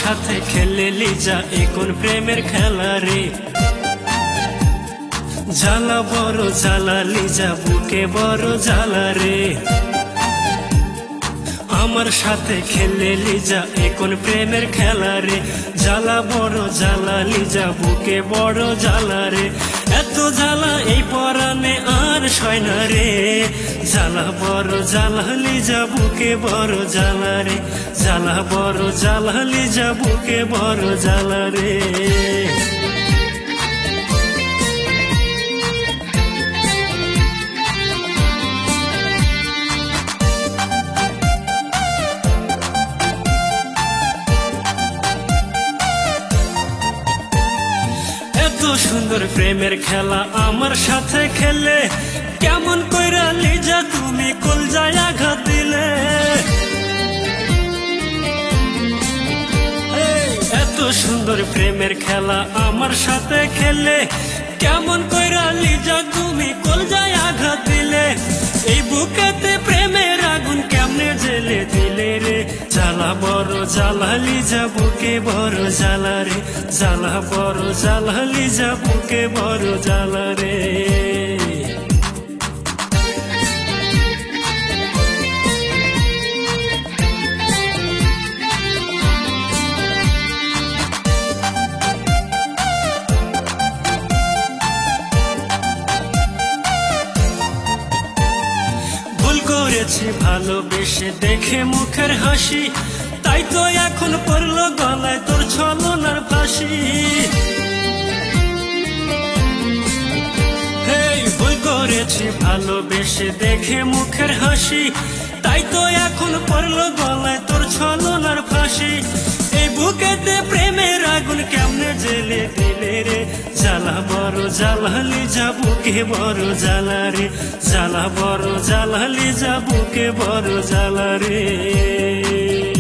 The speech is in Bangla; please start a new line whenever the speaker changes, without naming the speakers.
সাথে খেলে লিজা এ কোন প্রেমের খেলা রে। জ্বালা বড় জ্বালা লিজা বুকে বড় জ্বালা রে। আমার সাথে খেলে লিজা এ কোন প্রেমের খেলা রে। জ্বালা বড় জ্বালা লিজা বুকে বড় জ্বালা রে। এত জ্বালা এই পরাণে আর সয় না রে। জ্বালা বড় জ্বালা লিজা বুকে বড় জ্বালা রে। জ্বালা বড় জ্বালা লিজা বুকে বড় জ্বালা রে। সুন্দর প্রেমের খেলা আমার সাথে খেলে কেমন কইরা লিজা তুমি কলজায় আঘাত দিলে। এত সুন্দর প্রেমের খেলা আমার সাথে খেলে কেমন কইরা লিজা তুমি কলজায় আঘাত দিলে। এই বুকেতে প্রেমের আগুন কেমনে জেলে দিলে রে। জ্বালা বড় জ্বালা লিজা বুকে বড় জ্বালা রে। জ্বালা বড় জ্বালা লিজা বুকে বড় জ্বালা রে। করেছি ভালোবেসে দেখে মুখের হাসি, তাই তো এখন পড়লো গলায় তোর ছলনার ফাঁসি। ভুল করেছি ভালোবেসে দেখে মুখের হাসি, তাই তো এখন পড়লো গলায় তোর ছলনার ফাঁসি। এই বুকেতে প্রেমের আগুন কেমনে জেলে দিলে রে। জ্বালা বড় জ্বালা লিজা বুকে বড় জ্বালা রে। জ্বালা বড় জ্বালা লিজা বুকে বড় জ্বালা রে।